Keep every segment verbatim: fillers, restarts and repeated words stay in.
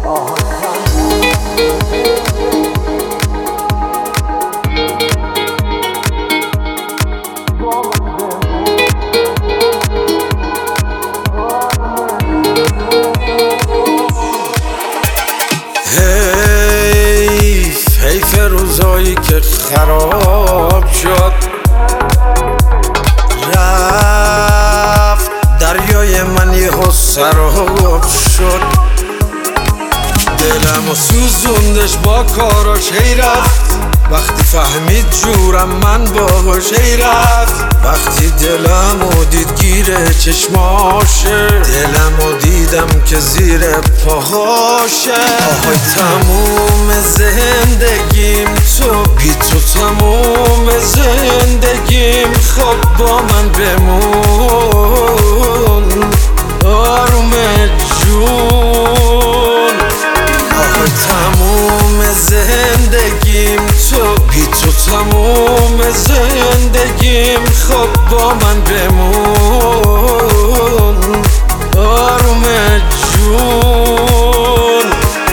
حیف حیف روزایی که خراب شد، رفت دریای من یهو سراب شد. دلم و سوزوندش با کاراش، هی رفت وقتی فهمید جورم من باهاش، هی رفت وقتی دلم و دید گیره چشماشه، دلم و دیدم که زیر پاهاشه. آهای تموم زندگیم تو بی تو، تموم زندگیم خب با من بمون آروم جون. آهای تموم زندگیم تو بی تو، تموم زندگیم خب با من بمون آروم جون.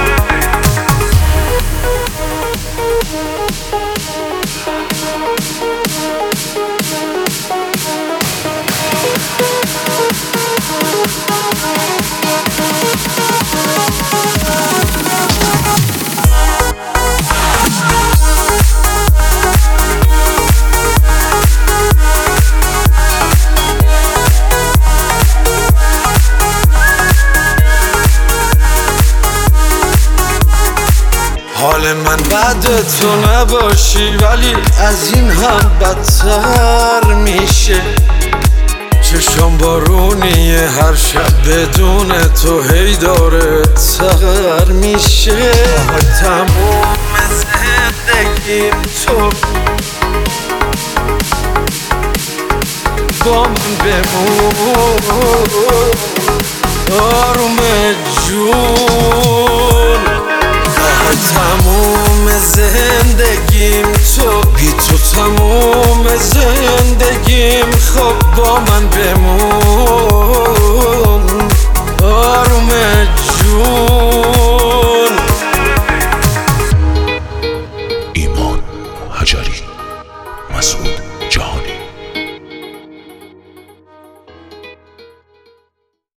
حال من بعد تو نباشی، ولی از این هم بدتر میشه. چشم بارونیه هر شب بدون تو، هی داره تغر میشه. تموم زندگیم تو با من بمون آروم جون. تموم زندگیم تو بی تو، تموم زندگیم خب با من بمون